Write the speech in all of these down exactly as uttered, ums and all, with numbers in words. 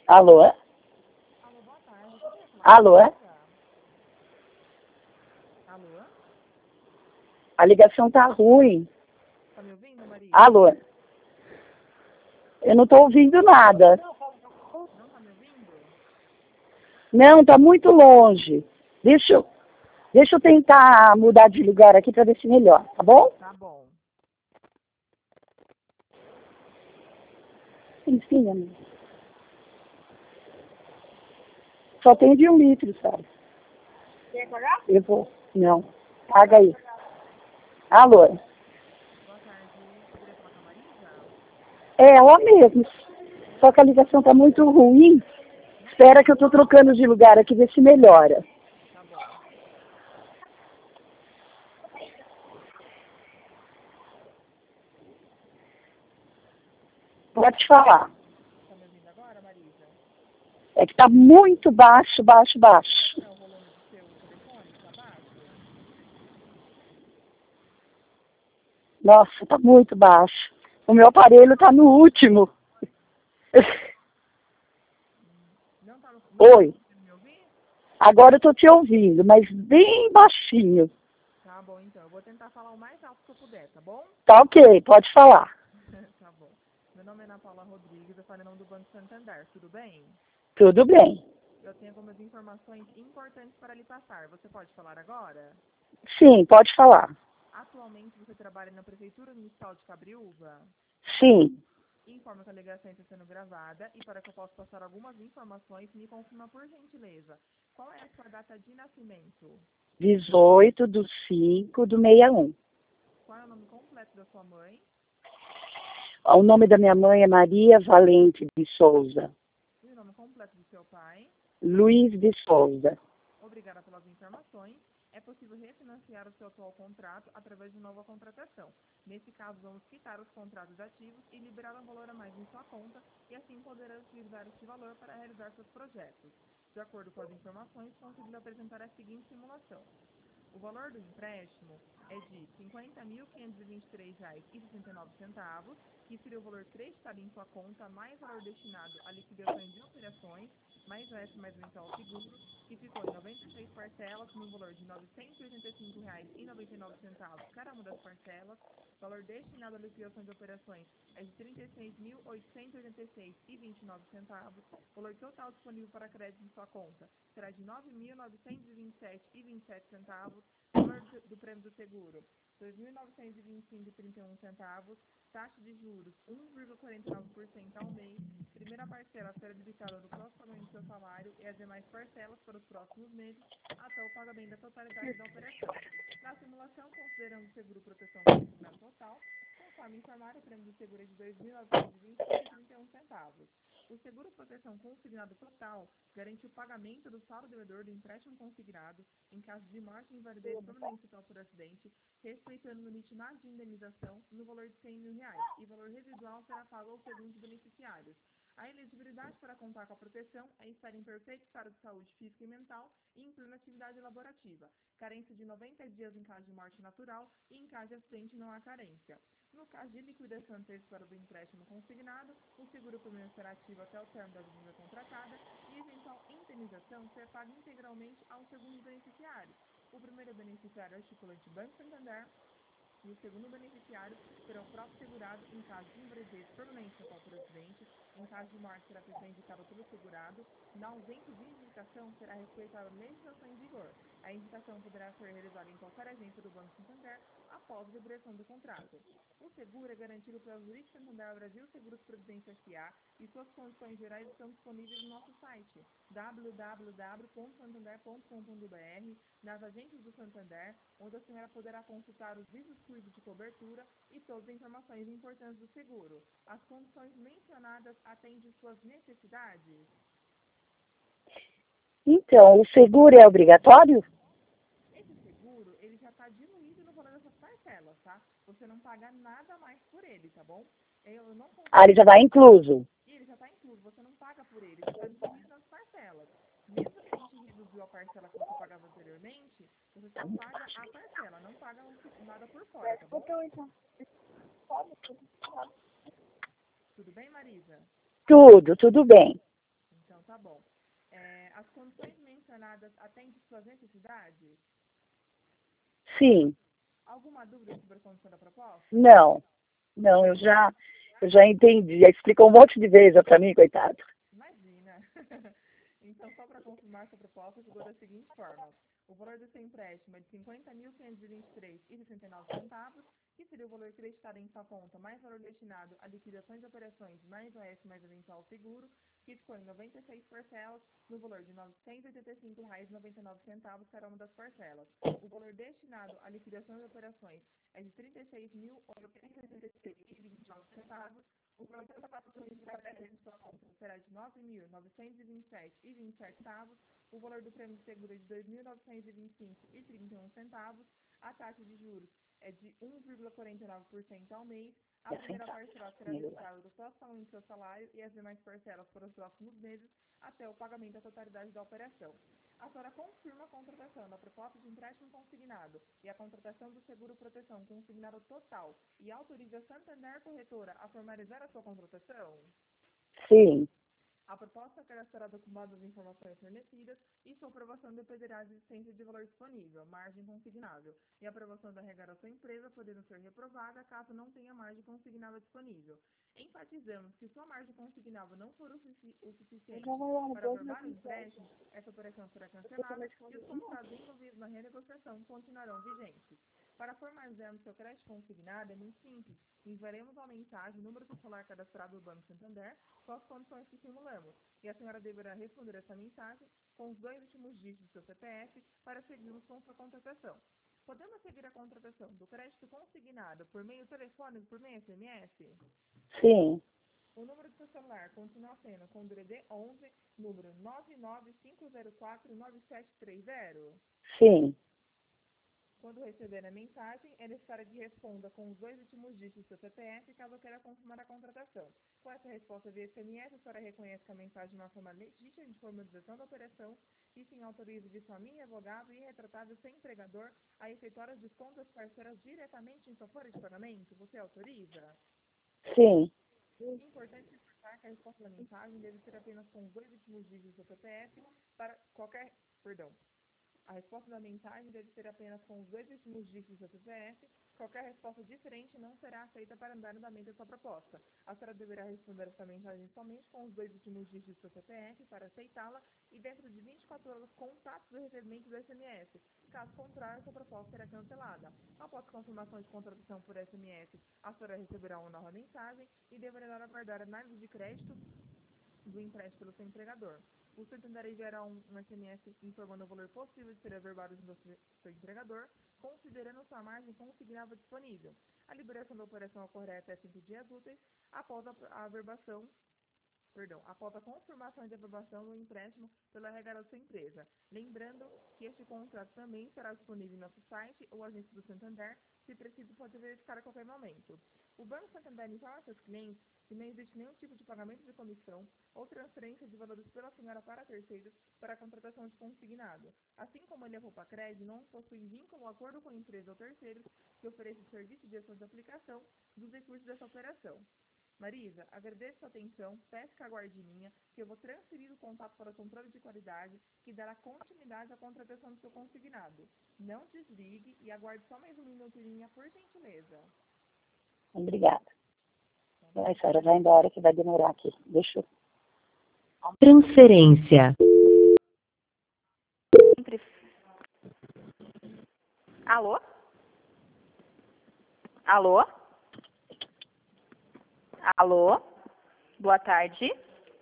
Alô? Alô, boa tarde. Eu queria falar com a Alô? Marisa. Alô? A ligação tá ruim. Tá me ouvindo, Marisa? Alô? Eu não tô ouvindo nada. Não tá me ouvindo? Não, tá muito longe. Deixa eu, deixa eu tentar mudar de lugar aqui para ver se melhor, tá bom? Tá bom. Enfim, amiga. Só tem de um litro, sabe? Quer pagar? Eu vou. Não. Paga aí. Alô? Boa tarde. Poderia falar com a Marisa? É ela mesmo. Só que a ligação tá muito ruim. Espera que eu tô trocando de lugar aqui, ver se melhora. Tá bom. Pode falar. Tá me ouvindo agora, Marisa? É que tá muito baixo, baixo, baixo. É o volume do seu telefone que tá baixo? Nossa, tá muito baixo. O meu aparelho tá no último. Não tá, não tá Oi. conseguindo me ouvir? Agora eu tô te ouvindo, mas bem baixinho. Tá bom, então. Eu vou tentar falar o mais alto que eu puder, tá bom? Tá ok, pode falar. Tá bom. Meu nome é Ana Paula Rodrigues, eu falo em nome do Banco Santander, tudo bem? Tudo bem. Eu tenho algumas informações importantes para lhe passar. Você pode falar agora? Sim, pode falar. Atualmente você trabalha na Prefeitura Municipal de Cabriúva? Sim. Informa que a ligação está sendo gravada e para que eu possa passar algumas informações, me confirma por gentileza. Qual é a sua data de nascimento? dezoito do cinco do sessenta e um. Qual é o nome completo da sua mãe? O nome da minha mãe é Maria Valente de Souza. E o nome completo do seu pai? Luiz de Souza. Obrigada pelas informações. É possível refinanciar o seu atual contrato através de nova contratação. Nesse caso, vamos quitar os contratos ativos e liberar um valor a mais em sua conta e assim poderá utilizar esse valor para realizar seus projetos. De acordo com as informações, consegui apresentar a seguinte simulação. O valor do empréstimo é de cinquenta mil quinhentos e vinte e três reais e sessenta e nove centavos, que seria o valor creditado em sua conta, mais valor destinado a liquidações de operações, mais o S mais mensal ao seguro, que ficou em noventa e seis parcelas, no valor de novecentos e oitenta e cinco reais e noventa e nove centavos cada uma das parcelas. Valor destinado à liquidação de operações é de trinta e seis mil oitocentos e oitenta e seis reais e vinte e nove centavos. Valor total disponível para crédito em sua conta será de nove mil novecentos e vinte e sete reais e vinte e sete centavos. Valor do, do prêmio do seguro, dois mil novecentos e vinte e cinco reais e trinta e um centavos. Taxa de juros, um vírgula quarenta e nove por cento ao mês. Primeira parcela será debitada no próximo pagamento do seu salário e as demais parcelas para os próximos meses até o pagamento da totalidade da operação. Na simulação, considerando o seguro proteção consignado total, conforme informado, o prêmio do seguro é de dois mil novecentos e vinte e cinco reais e trinta e um centavos. O seguro proteção consignado total garante o pagamento do saldo devedor do empréstimo consignado em caso de morte, invalidez permanente total por acidente, respeitando o limite máximo de indenização no valor de cem mil reais, e valor residual será pago aos segundos beneficiários. A elegibilidade para contar com a proteção é estar em perfeito estado de saúde física e mental e incluir na atividade laborativa. Carência de noventa dias em caso de morte natural e em caso de acidente não há carência. No caso de liquidação antecipada do empréstimo consignado, o seguro primeiro será ativo até o término da dívida contratada e eventual indenização será paga integralmente aos segundos beneficiários. O primeiro beneficiário é o estipulante Banco Santander e o segundo beneficiário será o próprio segurado em caso de invalidez permanente total por acidente. Em caso de morte, será a pessoa indicada pelo segurado. Na ausência de indicação, será respeitada a legislação em vigor. A indicação poderá ser realizada em qualquer agência do Banco Santander após a liberação do contrato. O seguro é garantido pela Zurich Santander Brasil Seguros Previdência S A e suas condições gerais estão disponíveis no nosso site w w w ponto santander ponto com ponto b r, nas agências do Santander, onde a senhora poderá consultar os vídeos cursos de cobertura e todas as informações importantes do seguro. As condições mencionadas atendem suas necessidades? Então, o seguro é obrigatório? Esse seguro, ele já está diluído no valor dessas parcelas, tá? Você não paga nada mais por ele, tá bom? Eu não Ah, ele já está incluso. E ele já está incluso, você não paga por ele, já está diluído nas parcelas. Mesmo que a gente reduziu a parcela que você pagava anteriormente, você só paga a parcela, não paga nada por fora, tá bom? Tudo bem, Marisa? Tudo, tudo bem. consignadas atende suas necessidades? Sim. Alguma dúvida sobre a condição da proposta? Não. Não, eu já, eu já entendi. Explicou um monte de vezes para mim, coitado. Imagina. Então, só para confirmar essa proposta, ficou da seguinte forma. O valor do seu empréstimo é de cinquenta mil quinhentos e vinte e três reais e sessenta e nove centavos, que seria o valor creditado em sua conta, mais valor destinado a liquidações de operações, mais O S, mais eventual seguro, que ficou em noventa e seis parcelas, no valor de novecentos e oitenta e cinco reais e noventa e nove centavos cada uma das parcelas. O valor destinado a liquidações de operações é de trinta e seis mil oitocentos e oitenta e seis reais e vinte e nove centavos. O valor da fatura de sua conta será de nove mil novecentos e vinte e sete reais e vinte e sete centavos. O valor do prêmio de seguro é de dois mil novecentos e vinte e cinco reais e trinta e um centavos. A taxa de juros é de um vírgula quarenta e nove por cento ao mês. A primeira parcela será debitada do próximo do seu salário e as demais parcelas para os próximos meses até o pagamento da totalidade da operação. A senhora confirma a contratação da proposta de empréstimo consignado e a contratação do seguro proteção consignado total e autoriza a Santander Corretora a formalizar a sua contratação? Sim. A proposta será documentada as informações fornecidas e sua aprovação dependerá de existência de valor disponível, margem consignável, e a aprovação da regra da sua empresa podendo ser reprovada caso não tenha margem consignável disponível. Enfatizamos que sua margem consignável não for o, sufici o suficiente para aprovar o empréstimo, essa operação será cancelada e os contratos envolvidos na renegociação continuarão vigentes. Para formalizarmos seu crédito consignado é muito simples. Enviaremos uma mensagem, número do celular cadastrado do Banco Santander, com as condições que simulamos. E a senhora deverá responder essa mensagem com os dois últimos dígitos do seu C P F para seguirmos com sua contratação. Podemos seguir a contratação do crédito consignado por meio telefônico, por meio S M S? Sim. O número do seu celular continua sendo com o D D D onze, número nove nove cinco zero quatro nove sete três zero? Sim. Quando receber a mensagem, é necessário que responda com os dois últimos dígitos do seu C P F caso queira confirmar a contratação. Com essa resposta via S M S, a senhora reconhece que a mensagem é uma forma legítima de formalização da operação e sim autoriza de sua minha advogado e retratável sem empregador a efetuar os descontos das parcelas diretamente em sua folha de pagamento. Você autoriza? Sim. Importante ressaltar que a resposta da mensagem deve ser apenas com os dois últimos dígitos do seu C P F para qualquer... Perdão. A resposta da mensagem deve ser apenas com os dois últimos dígitos do C P F. Qualquer resposta diferente não será aceita para dar andamento à sua proposta. A senhora deverá responder essa mensagem somente com os dois últimos dígitos do seu C P F para aceitá-la e dentro de vinte e quatro horas contatos do recebimento do S M S. Caso contrário, sua proposta será cancelada. Após confirmação de contratação por S M S, a senhora receberá uma nova mensagem e deverá aguardar análise de crédito do empréstimo pelo seu empregador. O Santander enviará um, um S M S informando o valor possível de ser averbado do seu empregador, considerando sua margem consignável disponível. A liberação da operação ocorrerá até cinco dias úteis após a, a averbação, perdão, após a confirmação de averbação do empréstimo pela regra da sua empresa. Lembrando que este contrato também será disponível em nosso site ou agência do Santander, se preciso pode verificar a qualquer momento. O Banco Santander informa a seus clientes que não existe nenhum tipo de pagamento de comissão ou transferência de valores pela senhora para terceiros para a contratação de consignado. Assim como ele é Poupa Crédito, não possui vínculo ou acordo com empresa ou terceiros que ofereçam serviço de gestão de aplicação dos recursos dessa operação. Marisa, agradeço sua atenção, peço que aguarde linha, que eu vou transferir o contato para o controle de qualidade, que dará continuidade à contratação do seu consignado. Não desligue e aguarde só mais um minuto em linha, por gentileza. Obrigada. A senhora vai embora que vai demorar aqui. Deixa eu... Transferência. Alô? Alô? Alô? Boa tarde.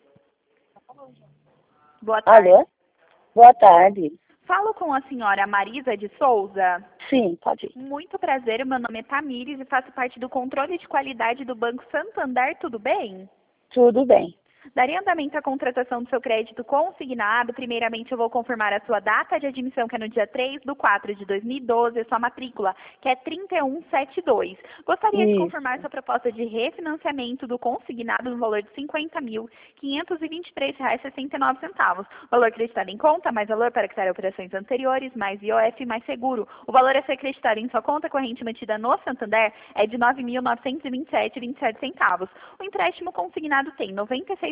Boa tarde. Alô? Boa tarde. Falo com a senhora Marisa de Souza. Sim, pode ir. Muito prazer, meu nome é Tamires e faço parte do controle de qualidade do Banco Santander, tudo bem? Tudo bem. Daria andamento à contratação do seu crédito consignado. Primeiramente, eu vou confirmar a sua data de admissão, que é no dia três de quatro de dois mil e doze, a sua matrícula, que é trinta e um setenta e dois. Gostaria Isso. de confirmar sua proposta de refinanciamento do consignado no valor de cinquenta mil quinhentos e vinte e três reais e sessenta e nove centavos. Valor acreditado em conta, mais valor para quitar operações anteriores, mais I O F, mais seguro. O valor a ser acreditado em sua conta corrente mantida no Santander é de nove mil novecentos e vinte e sete reais e vinte e sete centavos. O empréstimo consignado tem noventa e seis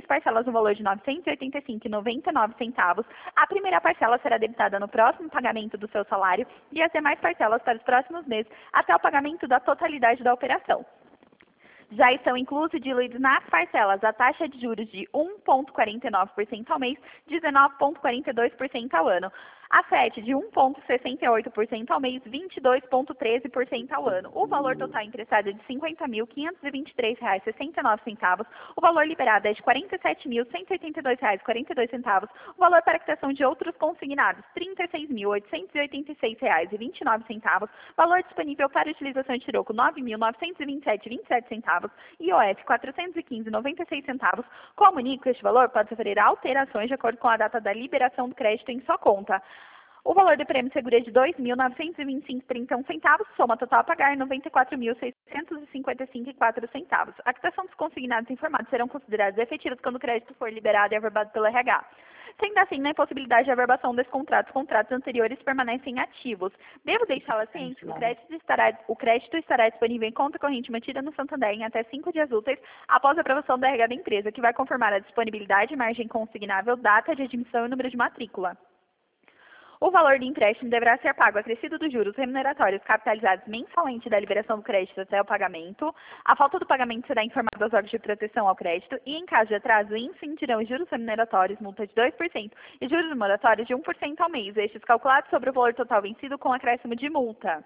três parcelas no valor de novecentos e oitenta e cinco reais e noventa e nove centavos. A primeira parcela será debitada no próximo pagamento do seu salário e as demais parcelas para os próximos meses até o pagamento da totalidade da operação. Já estão inclusos e diluídos nas parcelas a taxa de juros de um vírgula quarenta e nove por cento ao mês, dezenove vírgula quarenta e dois por cento ao ano. A F E T de um vírgula sessenta e oito por cento ao mês, vinte e dois vírgula treze por cento ao ano. O valor total emprestado é de cinquenta mil, quinhentos e vinte e três reais e sessenta e nove centavos. O valor liberado é de quarenta e sete mil, cento e oitenta e dois reais e quarenta e dois centavos. O valor para quitação de outros consignados, trinta e seis mil, oitocentos e oitenta e seis reais e vinte e nove centavos. Valor disponível para utilização de troco, nove mil, novecentos e vinte e sete reais e vinte e sete centavos. I O F, quatrocentos e quinze reais e noventa e seis centavos. Comunico que este valor pode sofrer alterações de acordo com a data da liberação do crédito em sua conta. O valor do prêmio seguro é de dois mil, novecentos e vinte e cinco reais e trinta e um centavos, soma total a pagar noventa e quatro mil, seiscentos e cinquenta e cinco reais e quatro centavos. A quitação dos consignados informados serão considerados efetivos quando o crédito for liberado e averbado pelo R H. Sendo assim, na impossibilidade de averbação desse contrato, os contratos anteriores permanecem ativos. Devo deixá-la ciente que o crédito, estará, o crédito estará disponível em conta corrente mantida no Santander em até cinco dias úteis após a aprovação do R H da empresa, que vai confirmar a disponibilidade, margem consignável, data de admissão e número de matrícula. O valor do empréstimo deverá ser pago acrescido dos juros remuneratórios capitalizados mensalmente da liberação do crédito até o pagamento. A falta do pagamento será informada aos órgãos de proteção ao crédito e, em caso de atraso, incidirão os juros remuneratórios, multa de dois por cento e juros moratórios de um por cento ao mês, estes calculados sobre o valor total vencido com acréscimo de multa.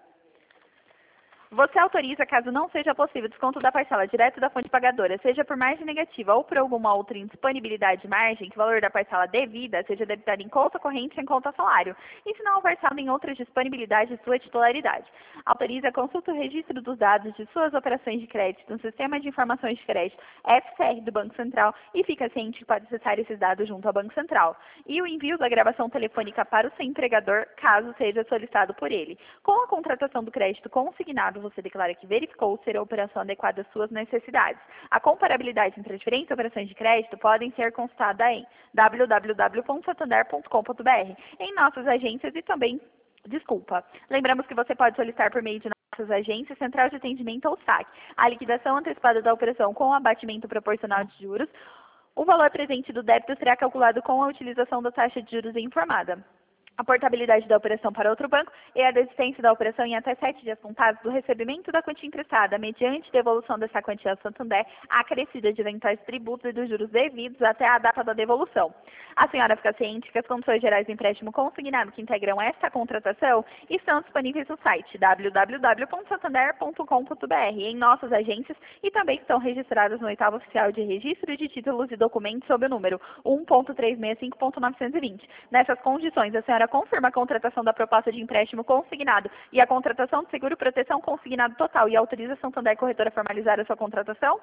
Você autoriza, caso não seja possível, desconto da parcela direto da fonte pagadora, seja por margem negativa ou por alguma outra indisponibilidade de margem, que o valor da parcela devida seja debitado em conta corrente ou em conta salário, e se não versado em outra disponibilidade de sua titularidade. Autoriza a consulta e o registro dos dados de suas operações de crédito no Sistema de Informações de Crédito, S C R, do Banco Central, e fica ciente que pode acessar esses dados junto ao Banco Central. E o envio da gravação telefônica para o seu empregador, caso seja solicitado por ele. Com a contratação do crédito consignado, você declara que verificou ser a operação adequada às suas necessidades. A comparabilidade entre as diferentes operações de crédito podem ser consultada em w w w ponto santander ponto com ponto b r, em nossas agências e também, desculpa, lembramos que você pode solicitar por meio de nossas agências, Central de Atendimento ou S A C, a liquidação antecipada da operação com o abatimento proporcional de juros. O valor presente do débito será calculado com a utilização da taxa de juros informada. A portabilidade da operação para outro banco e a desistência da operação em até sete dias contados do recebimento da quantia emprestada, mediante devolução dessa quantia ao Santander, acrescida de eventuais tributos e dos juros devidos até a data da devolução. A senhora fica ciente que as condições gerais do empréstimo consignado que integram esta contratação estão disponíveis no site w w w ponto santander ponto com ponto b r, em nossas agências, e também estão registradas no oitavo oficial de registro de títulos e documentos sob o número um ponto trezentos e sessenta e cinco ponto novecentos e vinte. Nessas condições, a senhora confirma a contratação da proposta de empréstimo consignado e a contratação de seguro proteção consignado total e autoriza a Santander Corretora a formalizar a sua contratação?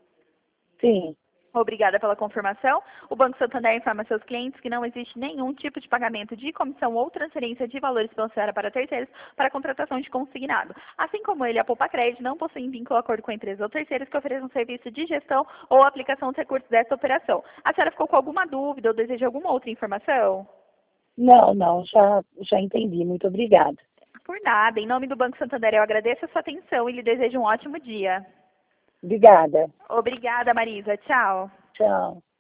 Sim. Obrigada pela confirmação. O Banco Santander informa seus clientes que não existe nenhum tipo de pagamento de comissão ou transferência de valores pela senhora para terceiros para a contratação de consignado. Assim como ele, a Poupa Crédito não possui vínculo ou acordo com empresas ou terceiros que ofereçam serviço de gestão ou aplicação de recursos desta operação. A senhora ficou com alguma dúvida ou deseja alguma outra informação? Não, não, já, já entendi. Muito obrigada. Por nada. Em nome do Banco Santander, eu agradeço a sua atenção e lhe desejo um ótimo dia. Obrigada. Obrigada, Marisa. Tchau. Tchau.